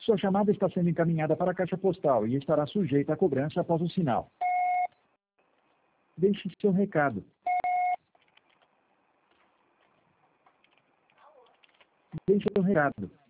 Sua chamada está sendo encaminhada para a caixa postal e estará sujeita à cobrança após o sinal. Deixe seu recado. Deixe seu recado.